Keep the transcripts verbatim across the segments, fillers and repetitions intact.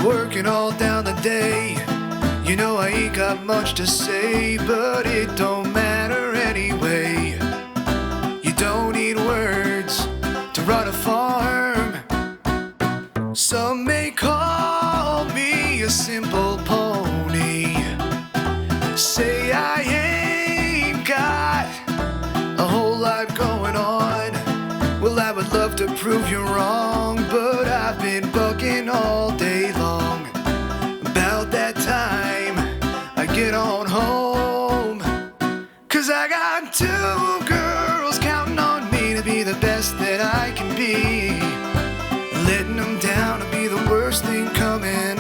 working all down the day. You know I ain't got much to say, but it don't matter anyway. You don't need words to run a farm. Some may call me a simple pony, say I ain't got a whole lot going on. Well, I would love to prove you wrong, but I've been bugging all day long. About that time I get on home, 'cause I got two girls counting on me to be the best that I can be. Letting them down to be the worst thing coming.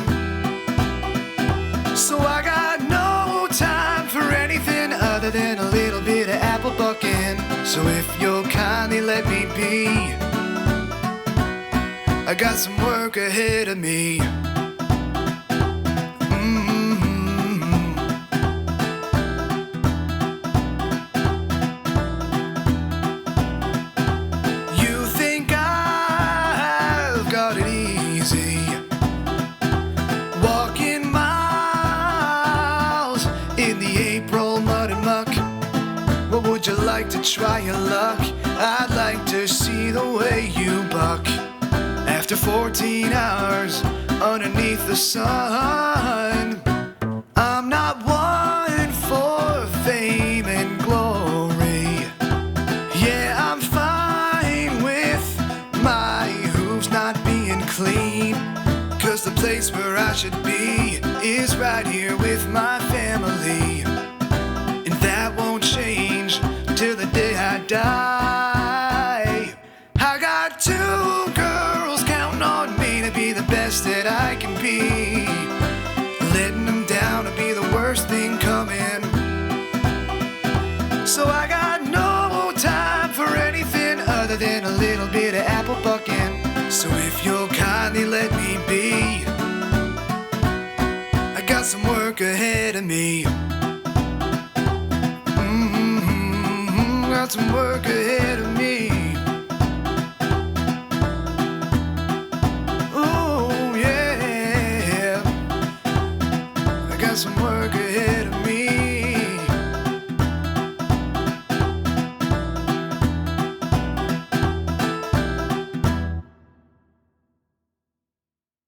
So I got no time for anything other than a little bit of apple bucking. So if you'll kindly let me be, I got some work ahead of me. Walking miles in the April mud and muck. What would you like to try your luck? I'd like to see the way you buck. After fourteen hours underneath the sun, I'm not one for fame and glory. Yeah, I'm fine with my hooves not being clean, 'cause the place where I should be is right here with my family. And that won't change till the day I die. I got two girls counting on me to be the best that I can be. Letting them down to be the worst thing coming. So I got no time for anything other than a little bit of apple bucking. So if you'll kindly let me be, I got some work ahead of me. Mm-hmm, got some work ahead of me. Oh yeah, I got some work ahead of me.